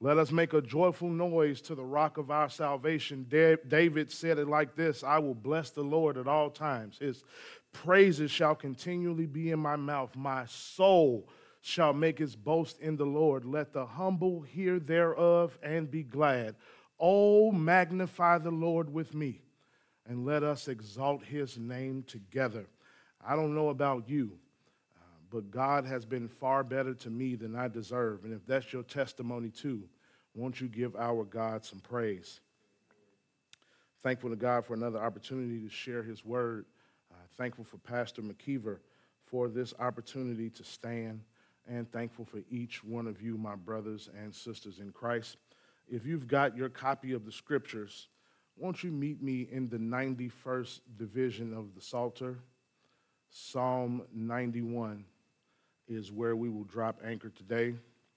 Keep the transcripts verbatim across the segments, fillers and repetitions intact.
Let us make a joyful noise to the rock of our salvation. David said it like this: I will bless the Lord at all times. His praises shall continually be in my mouth. My soul shall make its boast in the Lord. Let the humble hear thereof and be glad. Oh, magnify the Lord with me, and let us exalt his name together. I don't know about you, uh, but God has been far better to me than I deserve. And if that's your testimony too, won't you give our God some praise? Thankful to God for another opportunity to share his word. Uh, thankful for Pastor McKeever for this opportunity to stand, and thankful for each one of you, my brothers and sisters in Christ. If you've got your copy of the scriptures, won't you meet me in the ninety-first division of the Psalter? Psalm ninety-one is where we will drop anchor today.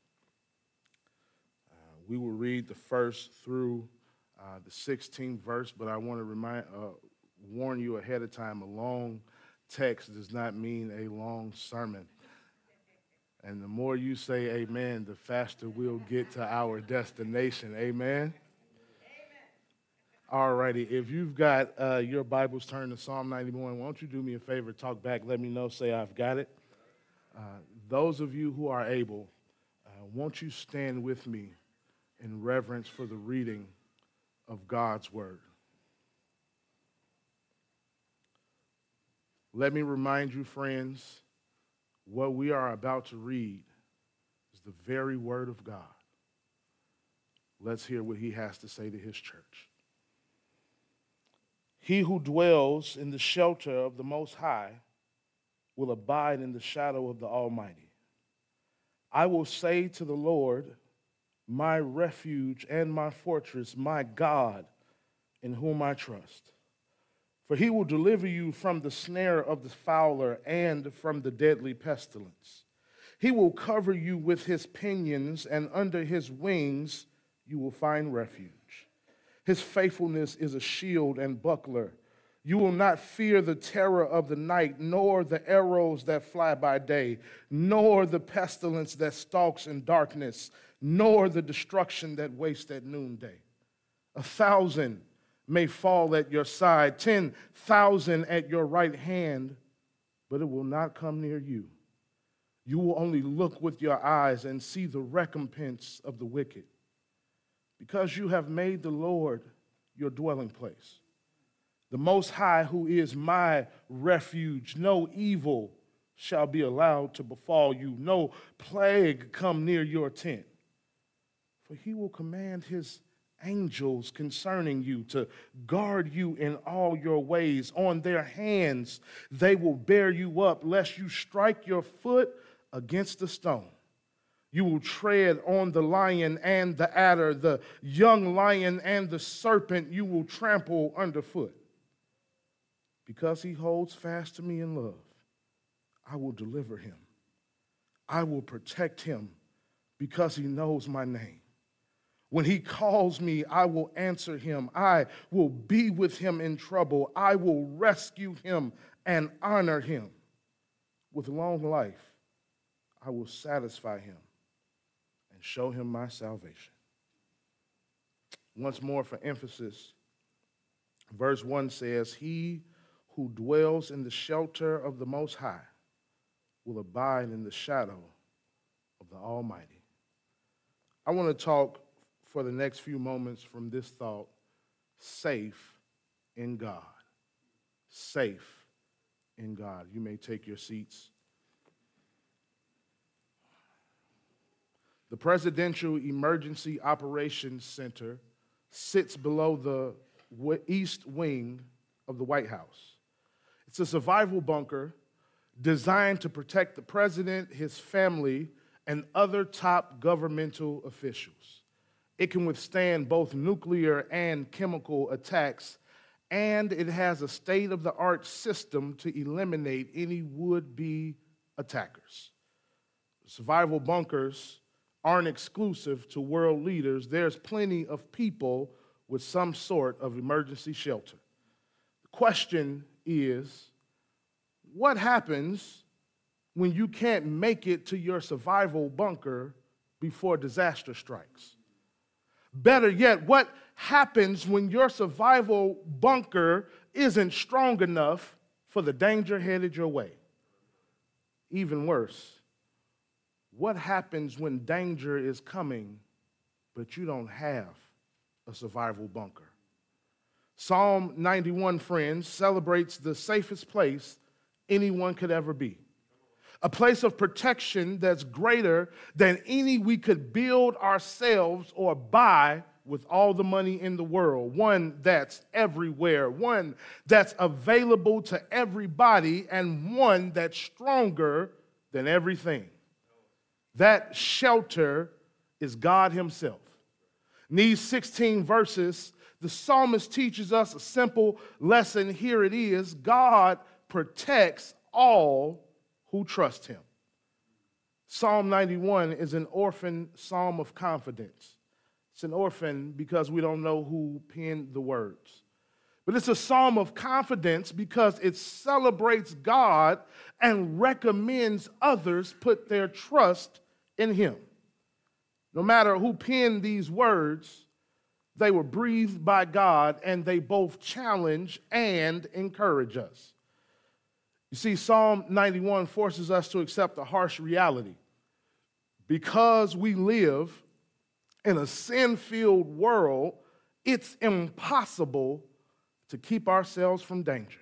Uh, we will read the first through uh, the sixteenth verse, but I want to remind, uh, warn you ahead of time, a long text does not mean a long sermon. And the more you say amen, the faster we'll get to our destination. Amen? All righty. If you've got uh, your Bibles turned to Psalm ninety-one, won't you do me a favor, talk back, let me know, say I've got it. Uh, those of you who are able, uh, won't you stand with me in reverence for the reading of God's word. Let me remind you, friends, what we are about to read is the very word of God. Let's hear what he has to say to his church. He who dwells in the shelter of the Most High will abide in the shadow of the Almighty. I will say to the Lord, my refuge and my fortress, my God, in whom I trust. For he will deliver you from the snare of the fowler and from the deadly pestilence. He will cover you with his pinions, and under his wings you will find refuge. His faithfulness is a shield and buckler. You will not fear the terror of the night, nor the arrows that fly by day, nor the pestilence that stalks in darkness, nor the destruction that wastes at noonday. A thousand may fall at your side, ten thousand at your right hand, but it will not come near you. You will only look with your eyes and see the recompense of the wicked, because you have made the Lord your dwelling place, the Most High, who is my refuge. No evil shall be allowed to befall you, no plague come near your tent. For he will command his angels concerning you to guard you in all your ways. On their hands they will bear you up, lest you strike your foot against a stone. You will tread on the lion and the adder, the young lion and the serpent you will trample underfoot. Because he holds fast to me in love, I will deliver him. I will protect him because he knows my name. When he calls me, I will answer him. I will be with him in trouble. I will rescue him and honor him. With long life, I will satisfy him and show him my salvation. Once more for emphasis, verse one says, he who dwells in the shelter of the Most High will abide in the shadow of the Almighty. I want to talk for the next few moments from this thought: safe in God. Safe in God. You may take your seats. The Presidential Emergency Operations Center sits below the east wing of the White House. It's a survival bunker designed to protect the president, his family, and other top governmental officials. It can withstand both nuclear and chemical attacks, and it has a state-of-the-art system to eliminate any would-be attackers. Survival bunkers aren't exclusive to world leaders. There's plenty of people with some sort of emergency shelter. The question is, what happens when you can't make it to your survival bunker before disaster strikes? Better yet, what happens when your survival bunker isn't strong enough for the danger headed your way? Even worse, what happens when danger is coming, but you don't have a survival bunker? Psalm ninety-one, friends, celebrates the safest place anyone could ever be. A place of protection that's greater than any we could build ourselves or buy with all the money in the world. One that's everywhere, one that's available to everybody, and one that's stronger than everything. That shelter is God himself. In these sixteen verses, the psalmist teaches us a simple lesson. Here it is: God protects all who trust him. Psalm ninety-one is an orphan psalm of confidence. It's an orphan because we don't know who penned the words. But it's a psalm of confidence because it celebrates God and recommends others put their trust in him. No matter who penned these words, they were breathed by God, and they both challenge and encourage us. You see, Psalm ninety-one forces us to accept a harsh reality. Because we live in a sin-filled world, it's impossible to keep ourselves from danger.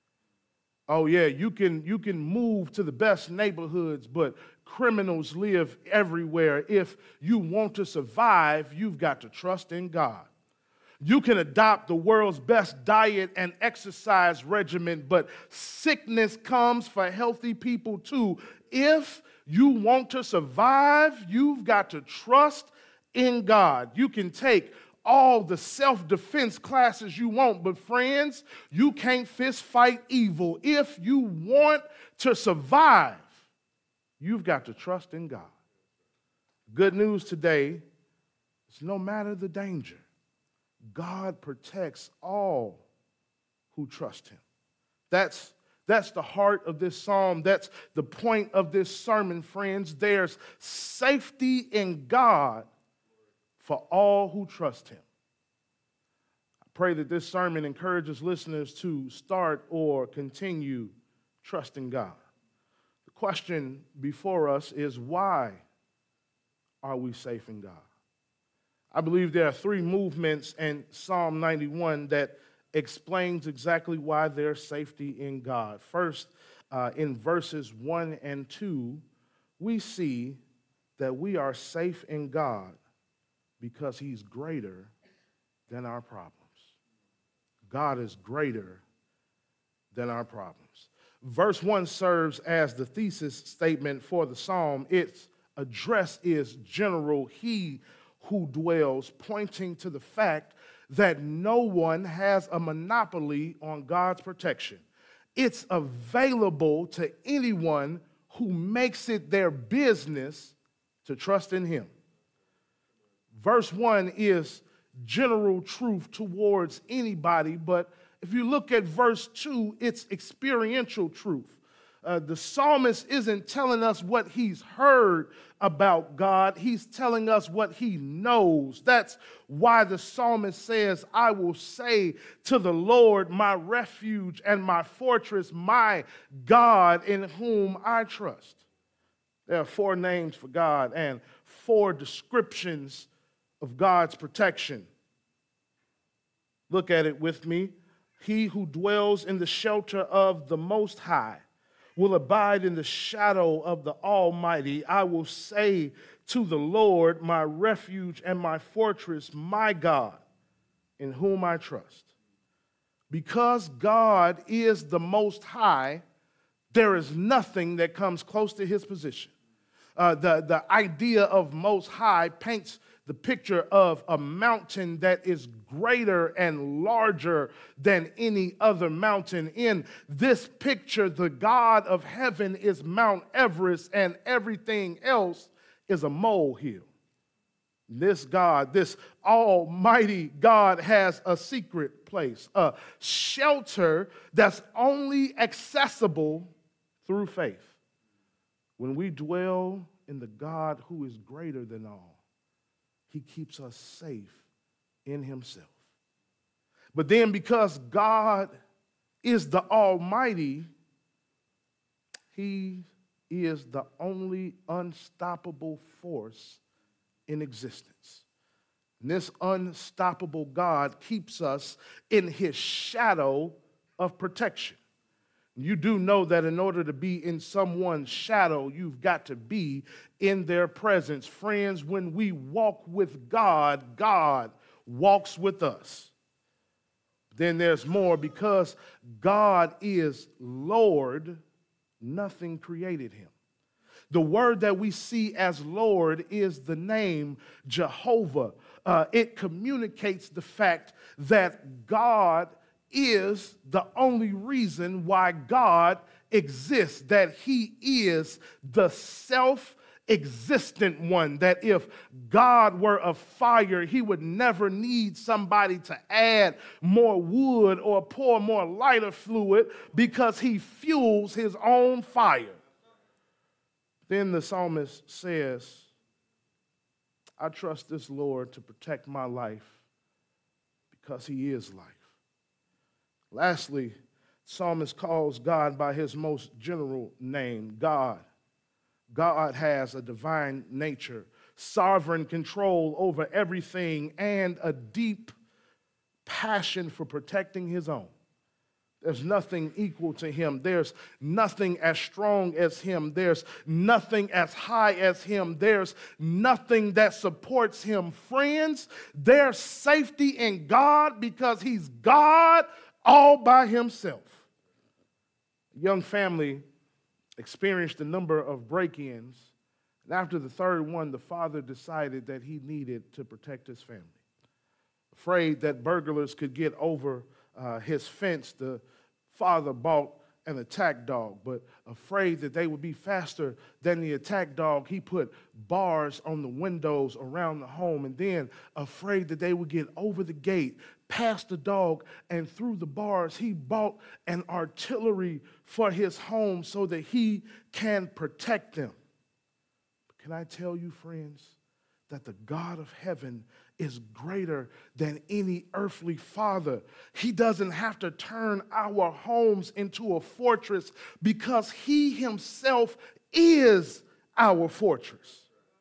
Oh yeah, you can, you can move to the best neighborhoods, but criminals live everywhere. If you want to survive, you've got to trust in God. You can adopt the world's best diet and exercise regimen, but sickness comes for healthy people too. If you want to survive, you've got to trust in God. You can take all the self-defense classes you want, but friends, you can't fist fight evil. If you want to survive, you've got to trust in God. Good news today is no matter the danger, God protects all who trust him. That's, that's the heart of this psalm. That's the point of this sermon, friends. There's safety in God for all who trust him. I pray that this sermon encourages listeners to start or continue trusting God. The question before us is, why are we safe in God? I believe there are three movements in Psalm ninety-one that explains exactly why there's safety in God. First, uh, in verses one and two, we see that we are safe in God because he's greater than our problems. God is greater than our problems. Verse one serves as the thesis statement for the psalm. Its address is general, he who dwells, pointing to the fact that no one has a monopoly on God's protection. It's available to anyone who makes it their business to trust in him. Verse one is general truth towards anybody, but if you look at verse two, it's experiential truth. Uh, the psalmist isn't telling us what he's heard about God. He's telling us what he knows. That's why the psalmist says, I will say to the Lord, my refuge and my fortress, my God in whom I trust. There are four names for God and four descriptions of God's protection. Look at it with me. He who dwells in the shelter of the Most High will abide in the shadow of the Almighty. I will say to the Lord, my refuge and my fortress, my God, in whom I trust. Because God is the Most High, there is nothing that comes close to his position. Uh, the, the idea of Most High paints the picture of a mountain that is greater and larger than any other mountain. In this picture, the God of heaven is Mount Everest, and everything else is a molehill. This God, this almighty God, has a secret place, a shelter that's only accessible through faith. When we dwell in the God who is greater than all, he keeps us safe in himself. But then because God is the Almighty, he is the only unstoppable force in existence. And this unstoppable God keeps us in his shadow of protection. You do know that in order to be in someone's shadow, you've got to be in their presence. Friends, when we walk with God, God walks with us. Then there's more. Because God is Lord, nothing created him. The word that we see as Lord is the name Jehovah. Uh, it communicates the fact that God is the only reason why God exists, that he is the self-existent one, that if God were a fire, he would never need somebody to add more wood or pour more lighter fluid because he fuels his own fire. Then the psalmist says, I trust this Lord to protect my life because he is life. Lastly, psalmist calls God by his most general name, God. God has a divine nature, sovereign control over everything, and a deep passion for protecting his own. There's nothing equal to him. There's nothing as strong as him. There's nothing as high as him. There's nothing that supports him. Friends, there's safety in God because he's God all by himself. A young family experienced a number of break-ins, and after the third one, the father decided that he needed to protect his family. Afraid that burglars could get over uh, his fence, the father bought an attack dog, but afraid that they would be faster than the attack dog, he put bars on the windows around the home, and then afraid that they would get over the gate, past the dog, and through the bars, he bought an artillery for his home so that he can protect them. But can I tell you, friends, that the God of heaven is greater than any earthly father. He doesn't have to turn our homes into a fortress because he himself is our fortress.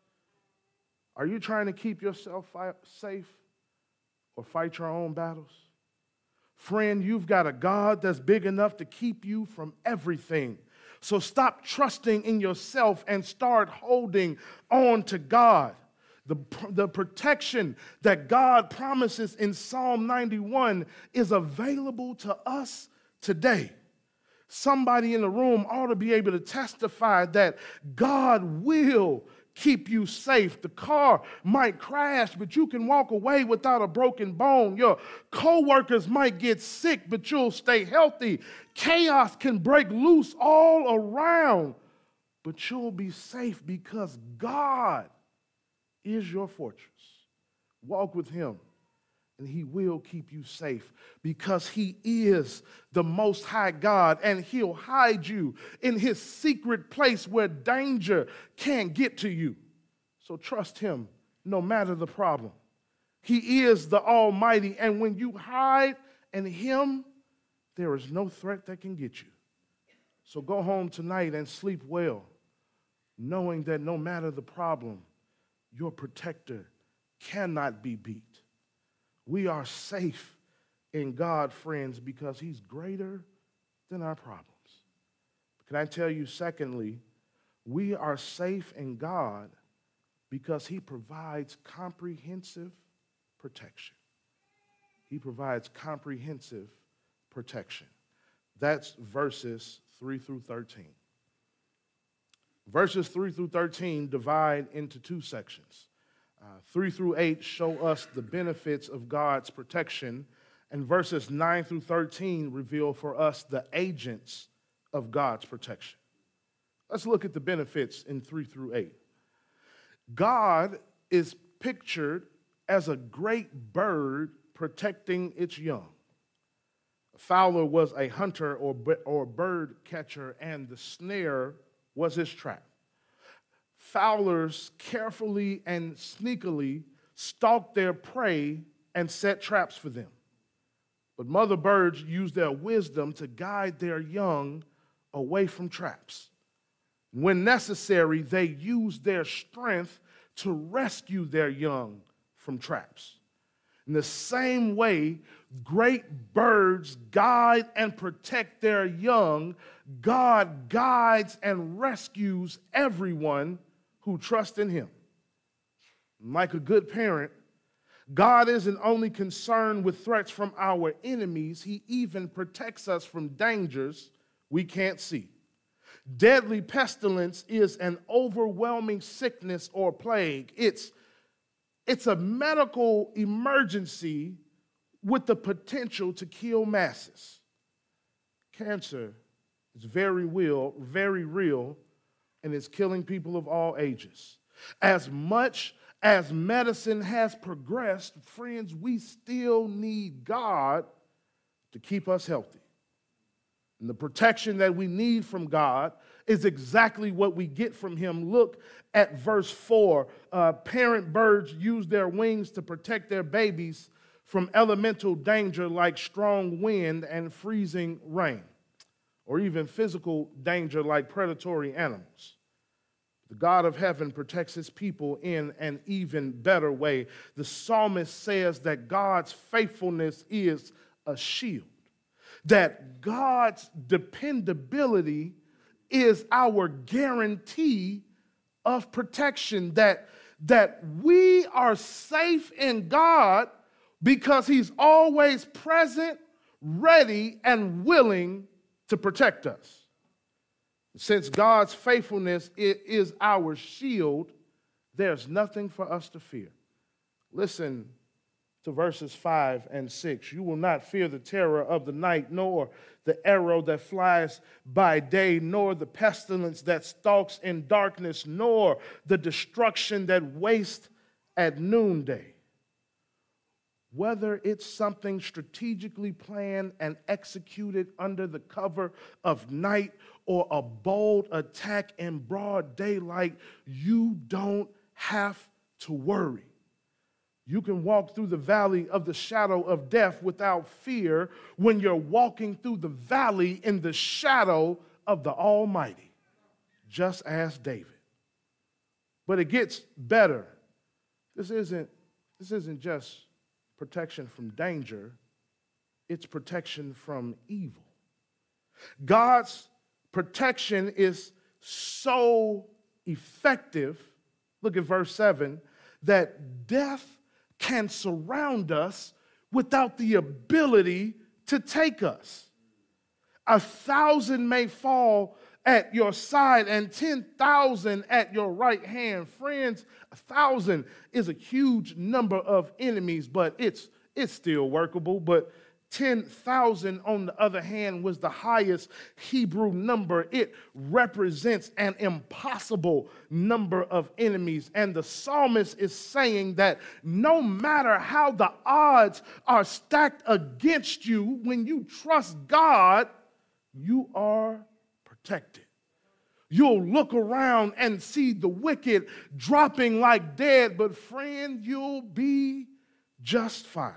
Are you trying to keep yourself safe or fight your own battles? Friend, you've got a God that's big enough to keep you from everything. So stop trusting in yourself and start holding on to God. The, the protection that God promises in Psalm ninety-one is available to us today. Somebody in the room ought to be able to testify that God will keep you safe. The car might crash, but you can walk away without a broken bone. Your co-workers might get sick, but you'll stay healthy. Chaos can break loose all around, but you'll be safe because God is your fortress. Walk with him, and he will keep you safe because he is the Most High God, and he'll hide you in his secret place where danger can't get to you. So trust him no matter the problem. He is the Almighty, and when you hide in him, there is no threat that can get you. So go home tonight and sleep well, knowing that no matter the problem, your protector cannot be beat. We are safe in God, friends, because he's greater than our problems. Can I tell you, secondly, we are safe in God because he provides comprehensive protection. He provides comprehensive protection. That's verses three through thirteen. Verses three through thirteen divide into two sections. Uh, three through eight show us the benefits of God's protection, and verses nine through thirteen reveal for us the agents of God's protection. Let's look at the benefits in three through eight. God is pictured as a great bird protecting its young. A fowler was a hunter or, or bird catcher, and the snare was his trap. Fowlers carefully and sneakily stalk their prey and set traps for them. But mother birds use their wisdom to guide their young away from traps. When necessary, they use their strength to rescue their young from traps. In the same way, great birds guide and protect their young. God guides and rescues everyone who trusts in him. Like a good parent, God isn't only concerned with threats from our enemies, he even protects us from dangers we can't see. Deadly pestilence is an overwhelming sickness or plague. It's, it's a medical emergency with the potential to kill masses. Cancer is very real, very real, and it's killing people of all ages. As much as medicine has progressed, friends, we still need God to keep us healthy. And the protection that we need from God is exactly what we get from him. Look at verse four. Uh, parent birds use their wings to protect their babies from elemental danger like strong wind and freezing rain, or even physical danger like predatory animals. The God of heaven protects his people in an even better way. The psalmist says that God's faithfulness is a shield, that God's dependability is our guarantee of protection, that, that we are safe in God because he's always present, ready, and willing to protect us. Since God's faithfulness is our shield, there's nothing for us to fear. Listen to verses five and six. You will not fear the terror of the night, nor the arrow that flies by day, nor the pestilence that stalks in darkness, nor the destruction that wastes at noonday. Whether it's something strategically planned and executed under the cover of night or a bold attack in broad daylight, you don't have to worry. You can walk through the valley of the shadow of death without fear when you're walking through the valley in the shadow of the Almighty, just as David. But it gets better. This isn't, this isn't just protection from danger, it's protection from evil. God's protection is so effective, look at verse seven, that death can surround us without the ability to take us. A thousand may fall at your side and ten thousand at your right hand. Friends, a thousand is a huge number of enemies, but it's, it's still workable. But ten thousand, on the other hand, was the highest Hebrew number. It represents an impossible number of enemies. And the psalmist is saying that no matter how the odds are stacked against you, when you trust God, you are protected. You'll look around and see the wicked dropping like dead, but friend, you'll be just fine.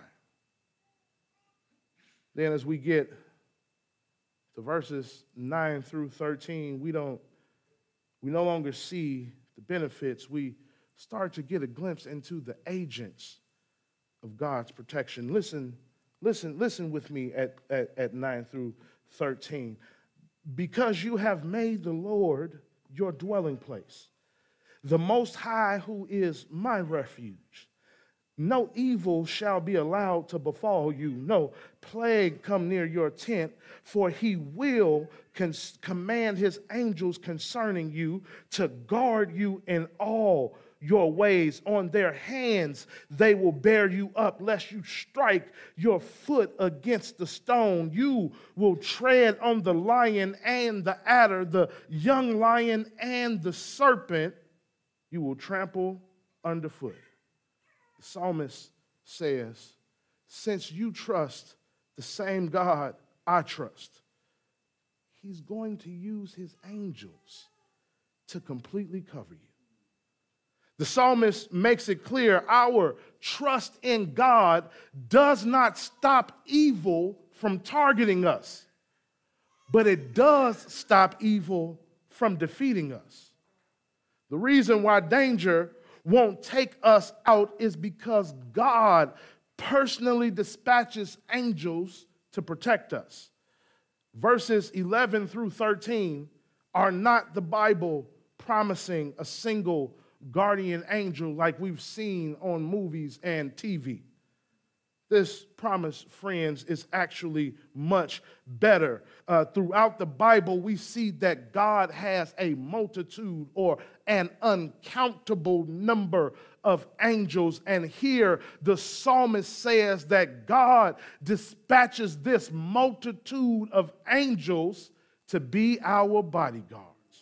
Then as we get to verses nine through thirteen, we don't, we no longer see the benefits. We start to get a glimpse into the agents of God's protection. Listen, listen, listen with me at, at, at nine through thirteen. Because you have made the Lord your dwelling place, the Most High, who is my refuge. No evil shall be allowed to befall you, no plague come near your tent, for he will cons- command his angels concerning you to guard you in all your ways. On their hands they will bear you up, lest you strike your foot against the stone. You will tread on the lion and the adder, the young lion and the serpent you will trample underfoot. The psalmist says, since you trust the same God I trust, he's going to use his angels to completely cover you. The psalmist makes it clear our trust in God does not stop evil from targeting us, but it does stop evil from defeating us. The reason why danger won't take us out is because God personally dispatches angels to protect us. Verses eleven through thirteen are not the Bible promising a single guardian angel like we've seen on movies and T V. This promise, friends, is actually much better. Uh, throughout the Bible, we see that God has a multitude or an uncountable number of angels. And here the psalmist says that God dispatches this multitude of angels to be our bodyguards.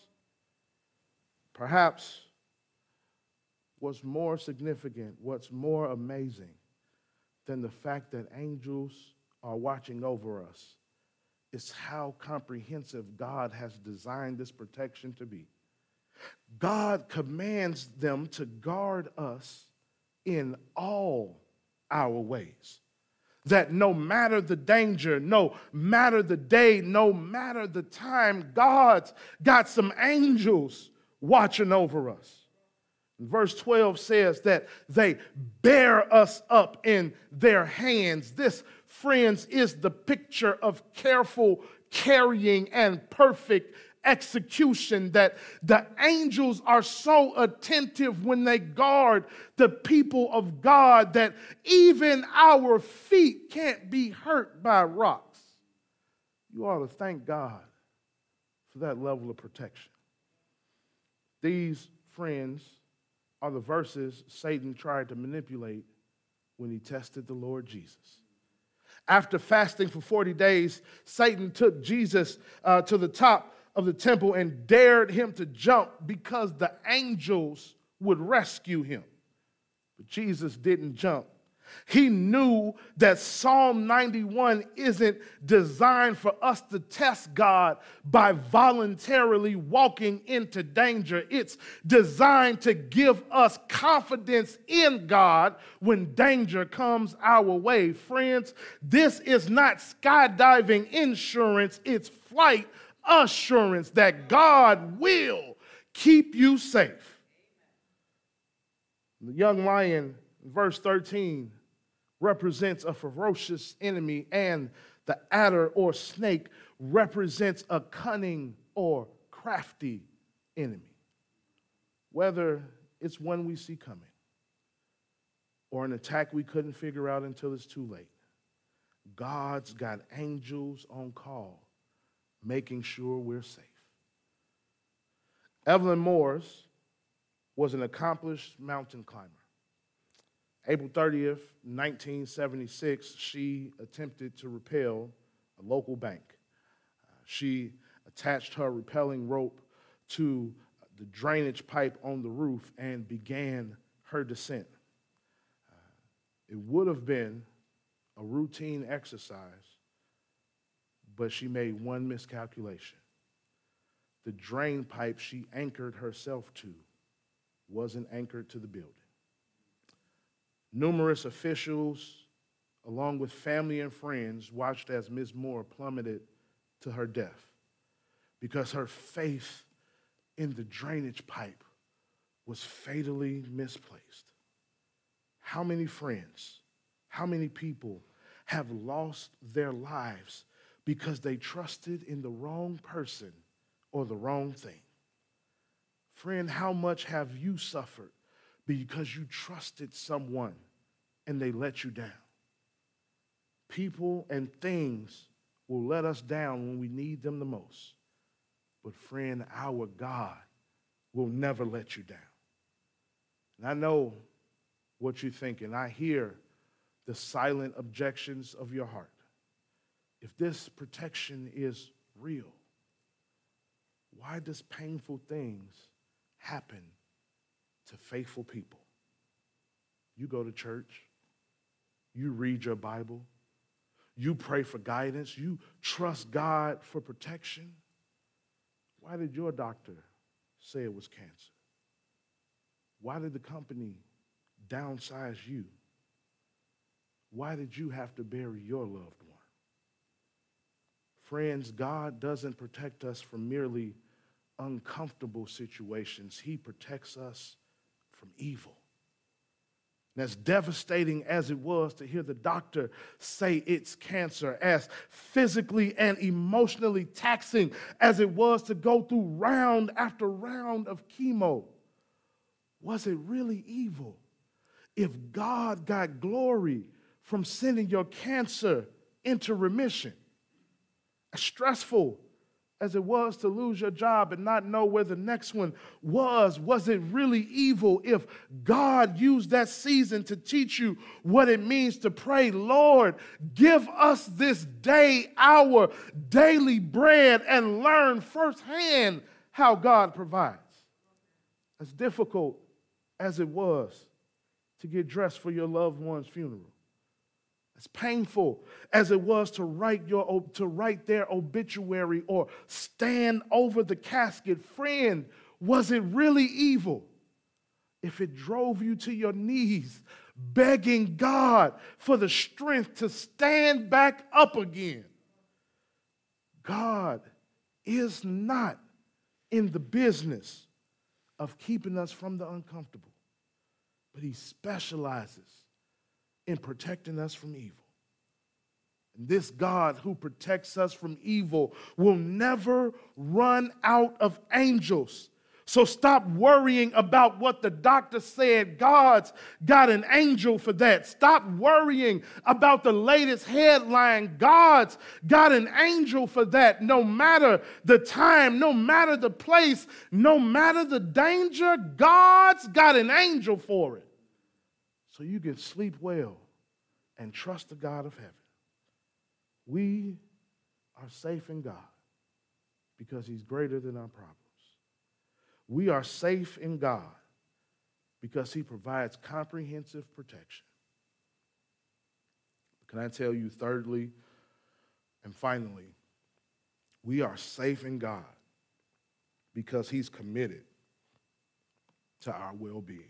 Perhaps what's more significant, what's more amazing than the fact that angels are watching over us is how comprehensive God has designed this protection to be. God commands them to guard us in all our ways. That no matter the danger, no matter the day, no matter the time, God's got some angels watching over us. Verse twelve says that they bear us up in their hands. This, friends, is the picture of careful carrying and perfect execution, that the angels are so attentive when they guard the people of God that even our feet can't be hurt by rocks. You ought to thank God for that level of protection. These, friends, are the verses Satan tried to manipulate when he tested the Lord Jesus. After fasting for forty days, Satan took Jesus uh, to the top of the temple and dared him to jump because the angels would rescue him. But Jesus didn't jump. He knew that Psalm ninety-one isn't designed for us to test God by voluntarily walking into danger. It's designed to give us confidence in God when danger comes our way. Friends, this is not skydiving insurance, it's flight assurance that God will keep you safe. The young lion, verse thirteen, represents a ferocious enemy, and the adder or snake represents a cunning or crafty enemy. Whether it's one we see coming or an attack we couldn't figure out until it's too late, God's got angels on call, making sure we're safe. Evelyn Moores was an accomplished mountain climber. April thirtieth, nineteen seventy-six, she attempted to rappel a local bank. Uh, she attached her rappelling rope to the drainage pipe on the roof and began her descent. Uh, it would have been a routine exercise, but she made one miscalculation. The drain pipe she anchored herself to wasn't anchored to the building. Numerous officials, along with family and friends, watched as Miz Moore plummeted to her death because her faith in the drainage pipe was fatally misplaced. How many friends, how many people have lost their lives because they trusted in the wrong person or the wrong thing? Friend, how much have you suffered because you trusted someone and they let you down? People and things will let us down when we need them the most. But friend, our God will never let you down. And I know what you're thinking. I hear the silent objections of your heart. If this protection is real, why does painful things happen to faithful people? You go to church, you read your Bible, you pray for guidance, you trust God for protection. Why did your doctor say it was cancer? Why did the company downsize you? Why did you have to bury your loved one? Friends, God doesn't protect us from merely uncomfortable situations. He protects us from evil. And as devastating as it was to hear the doctor say it's cancer, as physically and emotionally taxing as it was to go through round after round of chemo, was it really evil if God got glory from sending your cancer into remission? As stressful as it was to lose your job and not know where the next one was, was it really evil if God used that season to teach you what it means to pray, Lord, give us this day our daily bread, and learn firsthand how God provides? As difficult as it was to get dressed for your loved one's funeral, as painful as it was to write your to write their obituary or stand over the casket, friend, was it really evil if it drove you to your knees begging God for the strength to stand back up again? God is not in the business of keeping us from the uncomfortable, but he specializes in protecting us from evil. And this God who protects us from evil will never run out of angels. So stop worrying about what the doctor said. God's got an angel for that. Stop worrying about the latest headline. God's got an angel for that. No matter the time, no matter the place, no matter the danger, God's got an angel for it. So you can sleep well and trust the God of heaven. We are safe in God because he's greater than our problems. We are safe in God because he provides comprehensive protection. Can I tell you, thirdly and finally, we are safe in God because he's committed to our well-being.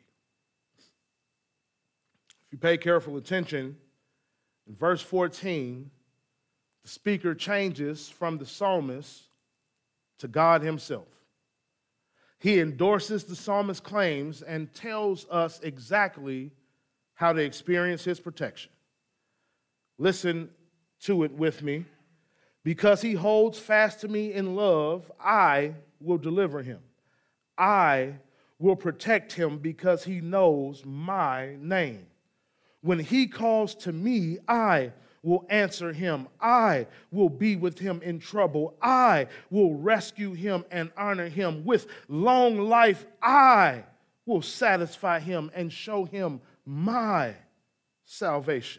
If you pay careful attention, in verse fourteen, the speaker changes from the psalmist to God himself. He endorses the psalmist's claims and tells us exactly how to experience his protection. Listen to it with me. Because he holds fast to me in love, I will deliver him. I will protect him because he knows my name. When he calls to me, I will answer him. I will be with him in trouble. I will rescue him and honor him. With long life, I will satisfy him and show him my salvation.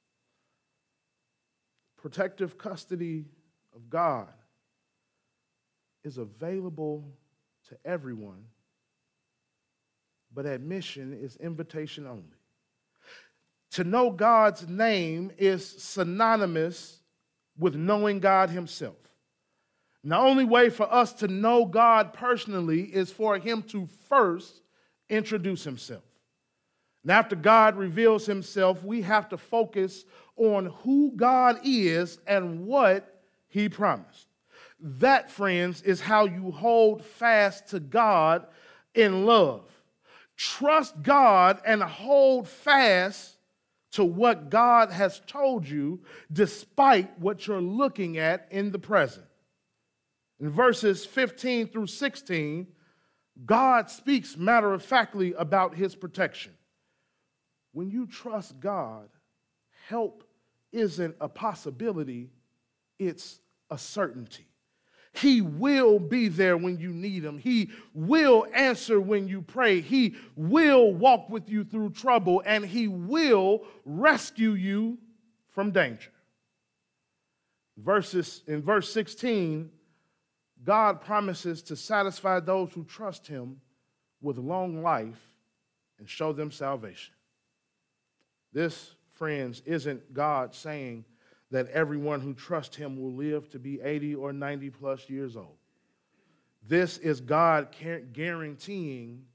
Protective custody of God is available to everyone, but admission is invitation only. To know God's name is synonymous with knowing God himself. And the only way for us to know God personally is for him to first introduce himself. And after God reveals himself, we have to focus on who God is and what he promised. That, friends, is how you hold fast to God in love. Trust God and hold fast to what God has told you, despite what you're looking at in the present. In verses fifteen through sixteen, God speaks matter-of-factly about his protection. When you trust God, help isn't a possibility, it's a certainty. He will be there when you need him. He will answer when you pray. He will walk with you through trouble, and he will rescue you from danger. Verses, in verse sixteen, God promises to satisfy those who trust him with long life and show them salvation. This, friends, isn't God saying that everyone who trusts him will live to be eighty or ninety plus years old. This is God guaranteeing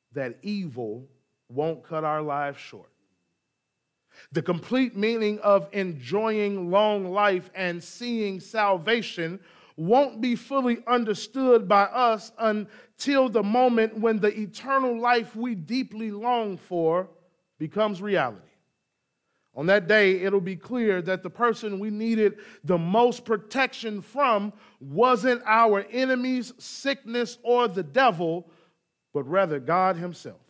that evil won't cut our lives short. The complete meaning of enjoying long life and seeing salvation won't be fully understood by us until the moment when the eternal life we deeply long for becomes reality. On that day, it'll be clear that the person we needed the most protection from wasn't our enemies, sickness, or the devil, but rather God himself.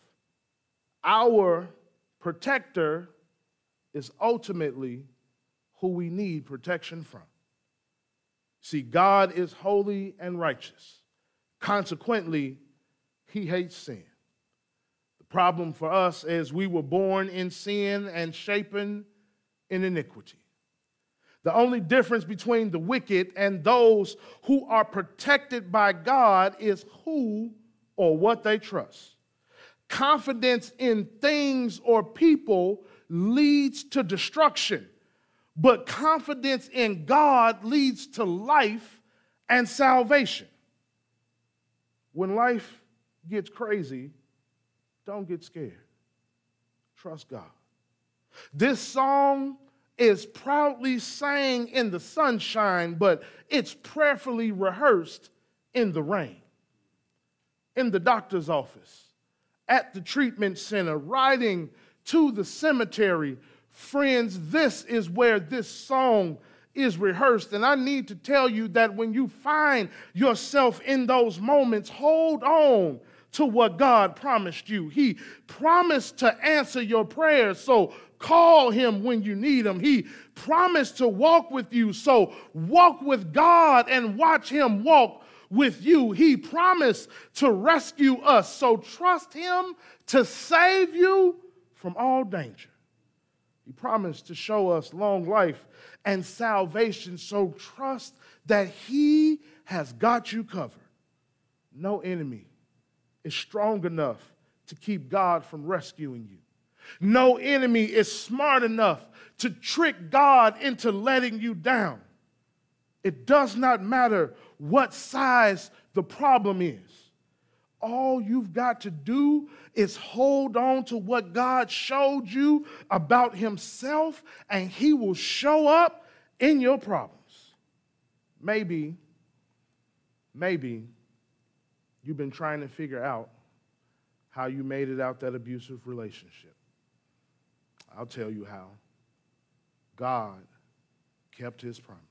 Our protector is ultimately who we need protection from. See, God is holy and righteous. Consequently, he hates sin. The problem for us is we were born in sin and shapen in iniquity. The only difference between the wicked and those who are protected by God is who or what they trust. Confidence in things or people leads to destruction, but confidence in God leads to life and salvation. When life gets crazy, don't get scared. Trust God. This song is proudly sang in the sunshine, but it's prayerfully rehearsed in the rain. In the doctor's office, at the treatment center, riding to the cemetery. Friends, this is where this song is rehearsed. And I need to tell you that when you find yourself in those moments, hold on to what God promised you. He promised to answer your prayers, so call him when you need him. He promised to walk with you, so walk with God and watch him walk with you. He promised to rescue us, so trust him to save you from all danger. He promised to show us long life and salvation, so trust that he has got you covered. No enemy is strong enough to keep God from rescuing you. No enemy is smart enough to trick God into letting you down. It does not matter what size the problem is. All you've got to do is hold on to what God showed you about himself, and he will show up in your problems. Maybe, maybe you've been trying to figure out how you made it out that abusive relationship. I'll tell you how. God kept his promise.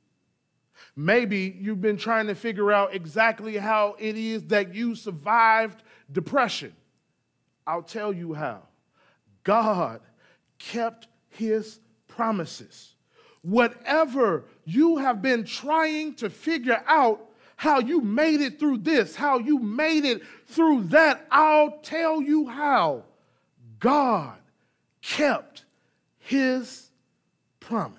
Maybe you've been trying to figure out exactly how it is that you survived depression. I'll tell you how. God kept his promises. Whatever you have been trying to figure out, how you made it through this, how you made it through that, I'll tell you how. God kept his promise.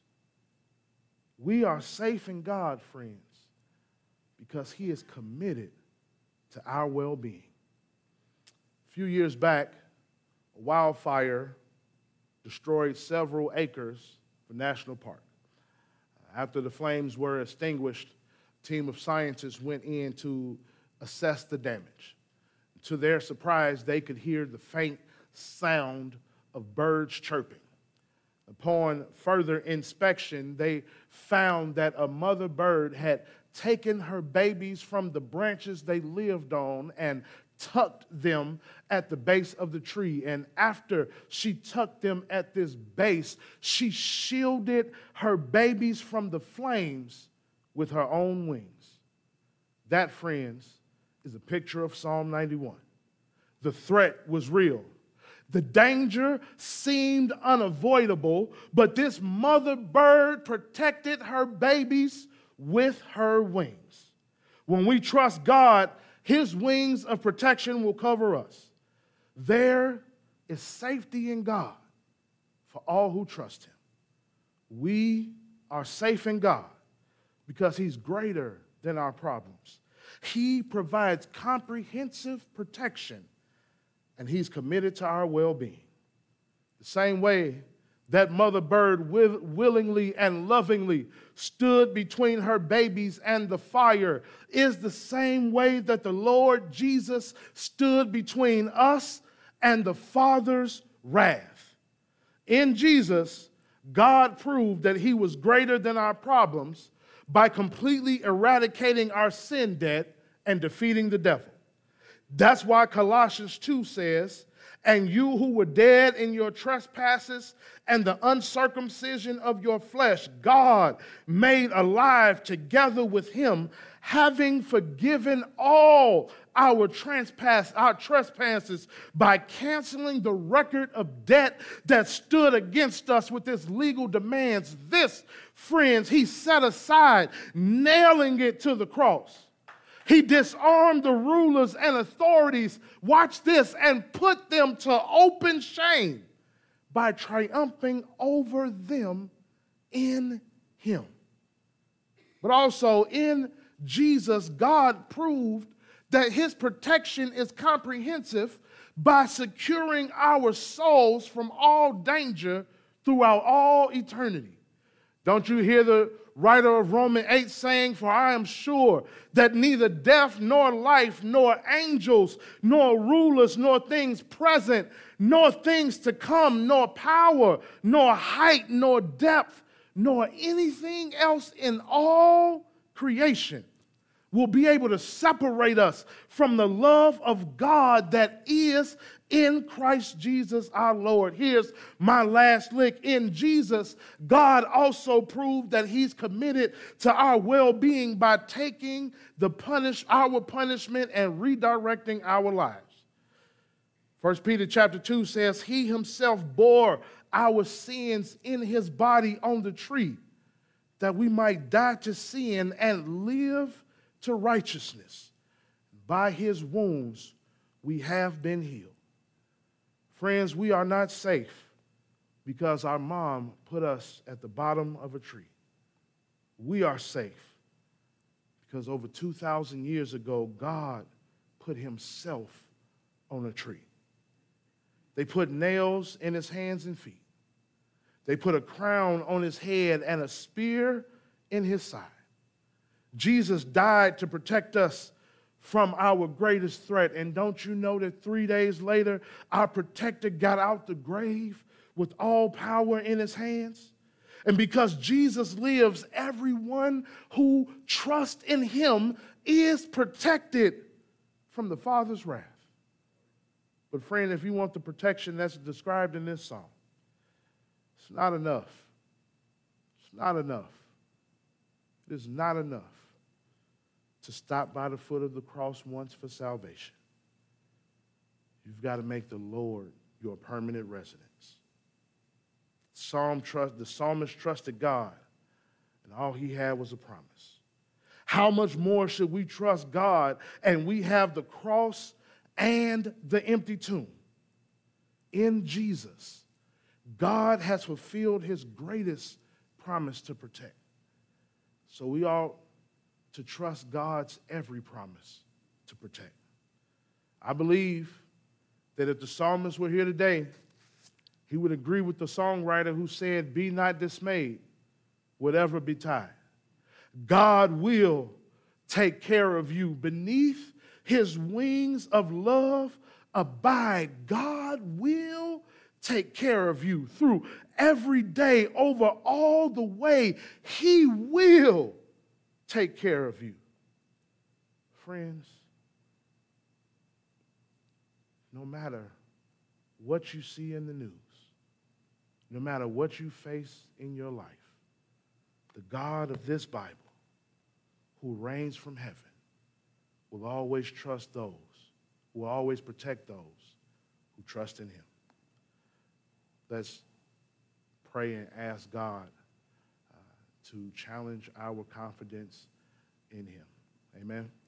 We are safe in God, friends, because he is committed to our well-being. A few years back, a wildfire destroyed several acres of a national park. After the flames were extinguished, a team of scientists went in to assess the damage. To their surprise, they could hear the faint sound of birds chirping. Upon further inspection, they found that a mother bird had taken her babies from the branches they lived on and tucked them at the base of the tree. And after she tucked them at this base, she shielded her babies from the flames with her own wings. That, friends, is a picture of Psalm ninety-one. The threat was real. The danger seemed unavoidable, but this mother bird protected her babies with her wings. When we trust God, his wings of protection will cover us. There is safety in God for all who trust him. We are safe in God because he's greater than our problems. He provides comprehensive protection, and he's committed to our well-being. The same way That mother bird will, willingly and lovingly stood between her babies and the fire is the same way that the Lord Jesus stood between us and the Father's wrath. In Jesus, God proved that he was greater than our problems by completely eradicating our sin debt and defeating the devil. That's why Colossians two says, "And you who were dead in your trespasses and the uncircumcision of your flesh, God made alive together with him, having forgiven all our trespass, our trespasses by canceling the record of debt that stood against us with its legal demands. This, friends, he set aside, nailing it to the cross. He disarmed the rulers and authorities, watch this, and put them to open shame by triumphing over them in him." But also in Jesus, God proved that his protection is comprehensive by securing our souls from all danger throughout all eternity. Don't you hear the writer of Romans eight saying, "For I am sure that neither death nor life, nor angels, nor rulers, nor things present, nor things to come, nor power, nor height, nor depth, nor anything else in all creation will be able to separate us from the love of God that is in Christ Jesus our Lord." Here's my last lick. In Jesus, God also proved that he's committed to our well-being by taking the punish, our punishment and redirecting our lives. First Peter chapter two says, "He himself bore our sins in his body on the tree, that we might die to sin and live to righteousness. By his wounds we have been healed." Friends, we are not safe because our mom put us at the bottom of a tree. We are safe because over two thousand years ago, God put himself on a tree. They put nails in his hands and feet. They put a crown on his head and a spear in his side. Jesus died to protect us from our greatest threat. And don't you know that three days later, our protector got out the grave with all power in his hands? And because Jesus lives, everyone who trusts in him is protected from the Father's wrath. But friend, if you want the protection that's described in this psalm, it's not enough. It's not enough. It is not enough to stop by the foot of the cross once for salvation. You've got to make the Lord your permanent residence. Psalm trust, the psalmist trusted God, and all he had was a promise. How much more should we trust God and we have the cross and the empty tomb? In Jesus, God has fulfilled his greatest promise to protect. So we ought to trust God's every promise to protect. I believe that if the psalmist were here today, he would agree with the songwriter who said, "Be not dismayed, whatever betide. God will take care of you. Beneath his wings of love abide." God will take care of you through every day, over all the way. He will take care of you. Friends, no matter what you see in the news, no matter what you face in your life, the God of this Bible, who reigns from heaven, will always trust those, will always protect those who trust in him. Let's pray and ask God uh, to challenge our confidence in him. Amen.